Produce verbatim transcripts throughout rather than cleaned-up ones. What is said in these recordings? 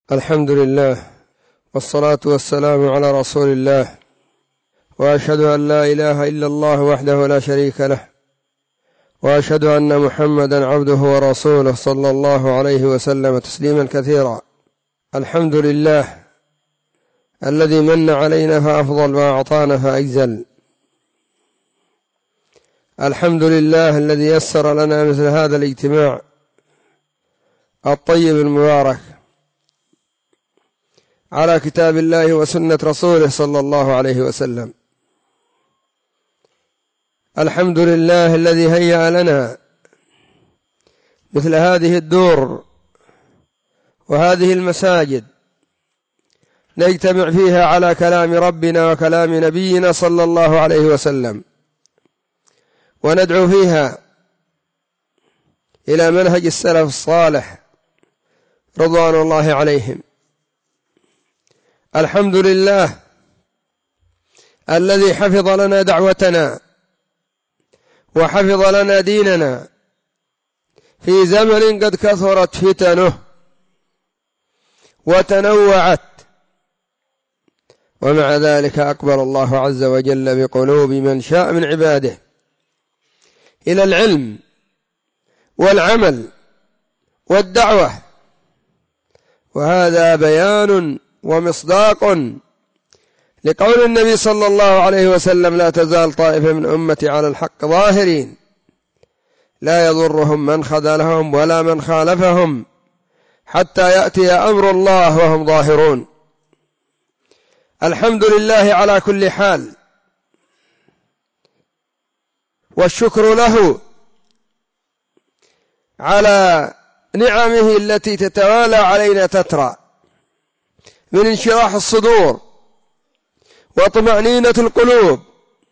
الحمد لله والصلاة والسلام على رسول الله، وأشهد أن لا إله إلا الله وحده لا شريك له، وأشهد أن محمدا عبده ورسوله صلى الله عليه وسلم تسليما كثيرا. الحمد لله الذي من علينا فأفضل ما أعطانا فأجزل. الحمد لله الذي يسر لنا مثل هذا الاجتماع الطيب المبارك على كتاب الله وسنة رسوله صلى الله عليه وسلم. الحمد لله الذي هيأ لنا مثل هذه الدور وهذه المساجد نجتمع فيها على كلام ربنا وكلام نبينا صلى الله عليه وسلم، وندعو فيها إلى منهج السلف الصالح رضوان الله عليهم. الحمد لله الذي حفظ لنا دعوتنا وحفظ لنا ديننا في زمن قد كثرت فتنه وتنوعت، ومع ذلك أقبل الله عز وجل بقلوب من شاء من عباده إلى العلم والعمل والدعوة، وهذا بيان ومصداق لقول النبي صلى الله عليه وسلم: لا تزال طائفة من أمتي على الحق ظاهرين لا يضرهم من خذلهم ولا من خالفهم حتى يأتي أمر الله وهم ظاهرون. الحمد لله على كل حال، والشكر له على نعمه التي تتوالى علينا تترى من انشراح الصدور وطمأنينة القلوب،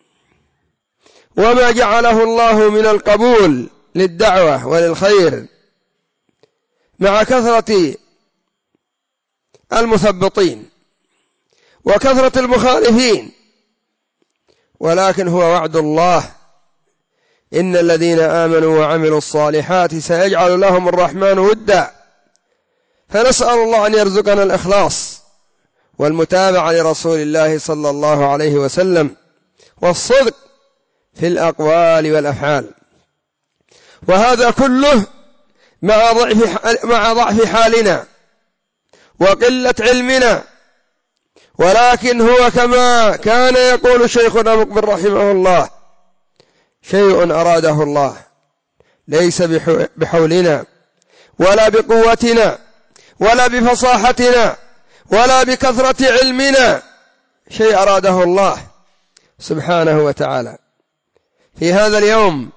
وما جعله الله من القبول للدعوة وللخير، مع كثرة المثبطين وكثرة المخالفين. ولكن هو وعد الله: إن الذين آمنوا وعملوا الصالحات سيجعل لهم الرحمن ودا. فنسأل الله أن يرزقنا الإخلاص والمتابعة لرسول الله صلى الله عليه وسلم والصدق في الأقوال والأفعال. وهذا كله مع ضعف مع ضعف حالنا وقلة علمنا، ولكن هو كما كان يقول شيخنا مقبل رحمه الله: شيء أراده الله ليس بحولنا ولا بقوتنا ولا بفصاحتنا ولا بكثرة علمنا، شيء أراده الله سبحانه وتعالى. في هذا اليوم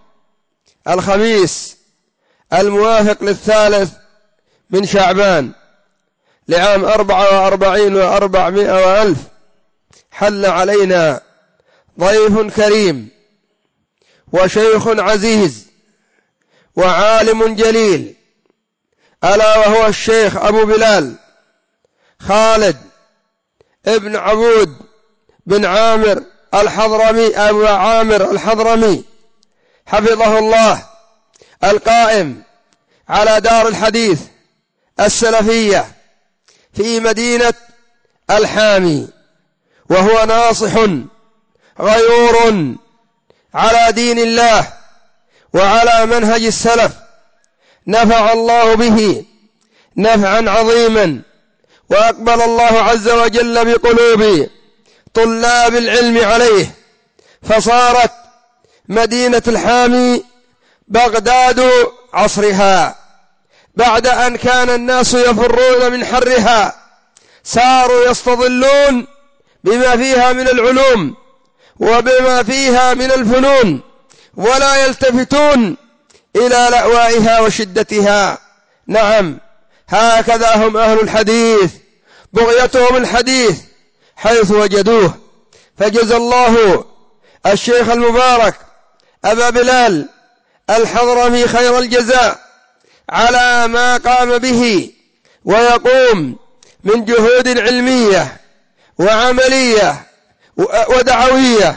الخميس الموافق للثالث من شعبان لعام أربعة وأربعين وأربعمائة وألف، حل علينا ضيف كريم وشيخ عزيز وعالم جليل، ألا وهو الشيخ أبو بلال خالد ابن عبود بن عامر الحضرمي أبو عامر الحضرمي حفظه الله، القائم على دار الحديث السلفية في مدينة الحامي، وهو ناصح غيور على دين الله وعلى منهج السلف، نفع الله به نفعا عظيما، وأقبل الله عز وجل بقلوب طلاب العلم عليه، فصارت مدينة الحامي بغداد عصرها. بعد أن كان الناس يفرون من حرها صاروا يستظلون بما فيها من العلوم وبما فيها من الفنون، ولا يلتفتون إلى لأوائها وشدتها. نعم، هكذا هم أهل الحديث، بغيتهم الحديث حيث وجدوه. فجزى الله الشيخ المبارك أبا بلال الحضرمي خير الجزاء على ما قام به ويقوم من جهود علمية وعملية ودعوية،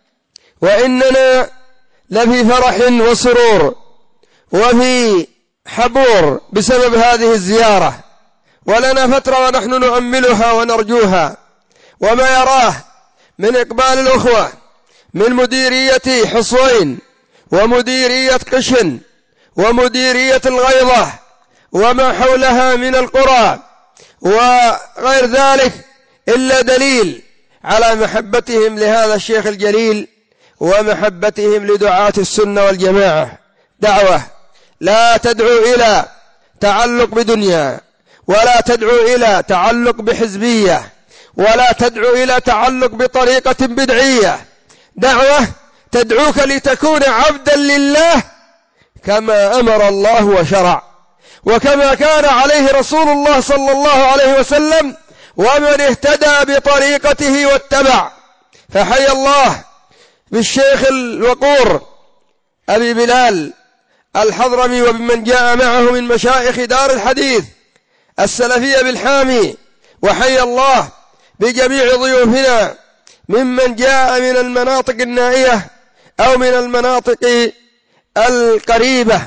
وإننا لفي فرح وسرور وفي حبور بسبب هذه الزيارة، ولنا فترة ونحن نؤملها ونرجوها. وما يراه من إقبال الأخوة من مديرية حصوين ومديرية قشن ومديرية الغيضة وما حولها من القرى وغير ذلك إلا دليل على محبتهم لهذا الشيخ الجليل ومحبتهم لدعاة السنة والجماعة. دعوة لا تدعو إلى تعلق بدنيا، ولا تدعو إلى تعلق بحزبية، ولا تدعو إلى تعلق بطريقة بدعية. دعوة تدعوك لتكون عبدا لله كما أمر الله وشرع، وكما كان عليه رسول الله صلى الله عليه وسلم ومن اهتدى بطريقته واتبع. فحي الله بالشيخ الوقور أبي بلال الحضرمي وبمن جاء معه من مشايخ دار الحديث السلفية بالحامي، وحي الله بجميع ضيوفنا ممن جاء من المناطق النائية أو من المناطق القريبة.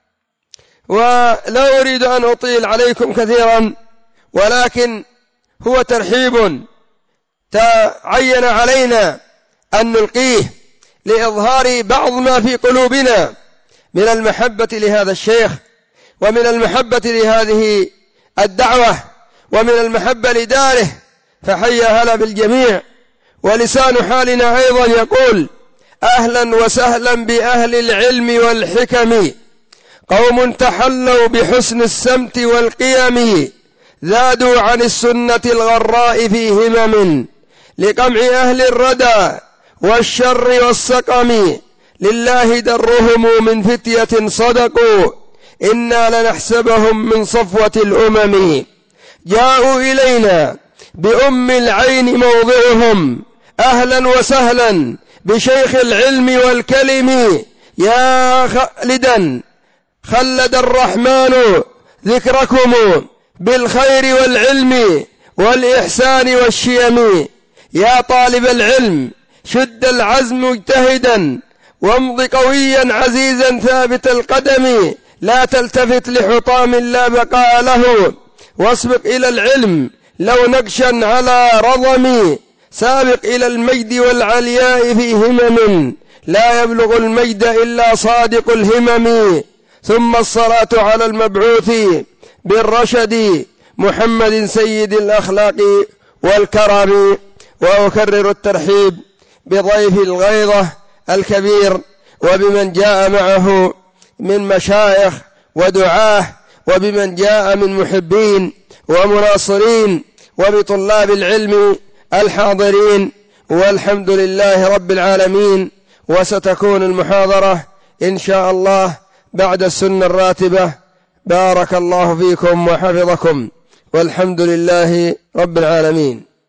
ولا أريد أن أطيل عليكم كثيرا، ولكن هو ترحيب تعين علينا أن نلقيه لإظهار بعض ما في قلوبنا من المحبة لهذا الشيخ، ومن المحبة لهذه الدعوة، ومن المحبة لداره. فحيا هلا بالجميع. ولسان حالنا أيضا يقول: أهلا وسهلا بأهل العلم والحكم، قوم تحلوا بحسن السمت والقيم، زادوا عن السنة الغراء في همم، لقمع أهل الردى والشر والسقم، لله درهم من فتية صدقوا، إنا لنحسبهم من صفوة الأمم، جاءوا إلينا بأم العين موضعهم، أهلا وسهلا بشيخ العلم والكلم، يا خالدا خلد الرحمن ذكركم بالخير والعلم والإحسان والشيم، يا طالب العلم شد العزم مجتهدا، وامض قويا عزيزا ثابت القدم، لا تلتفت لحطام لا بقاء له، واسبق إلى العلم لو نقشا على رضم، سابق إلى المجد والعلياء في همم، لا يبلغ المجد إلا صادق الهمم. ثم الصلاة على المبعوث بالرشد محمد سيد الأخلاق والكرم. وأكرر الترحيب بضيف الغيضة الكبير وبمن جاء معه من مشايخ ودعاه، وبمن جاء من محبين ومناصرين، وبطلاب العلم الحاضرين، والحمد لله رب العالمين. وستكون المحاضرة إن شاء الله بعد السنة الراتبة. بارك الله فيكم وحفظكم، والحمد لله رب العالمين.